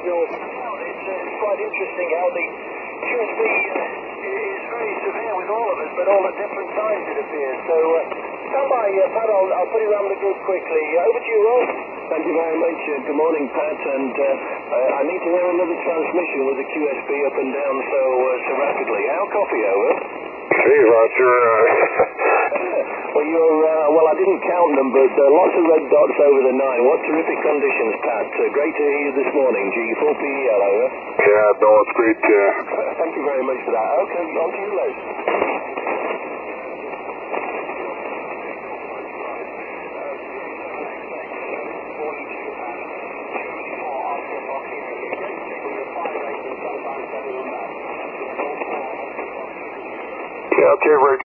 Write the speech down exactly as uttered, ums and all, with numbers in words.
It's, uh, it's quite interesting how the Q S B uh, is very severe with all of us, but all at different times it appears. So, uh, stand by, uh, Pat, I'll, I'll put it around the group quickly. Uh, over to you, Ross. Thank you very much. Uh, good morning, Pat. And uh, uh, I need to hear another transmission with the Q S B up and down so uh, so rapidly. How copy, over? Hey, Roger. Uh... well, you're, uh, well, I didn't count them, but uh, lots of red dots over the nine. What terrific conditions, Pat. Uh, great to hear you this morning. G four P E L, over. Yeah, no, it's great. Uh... Thank you very much for that. Okay, on to you, Les.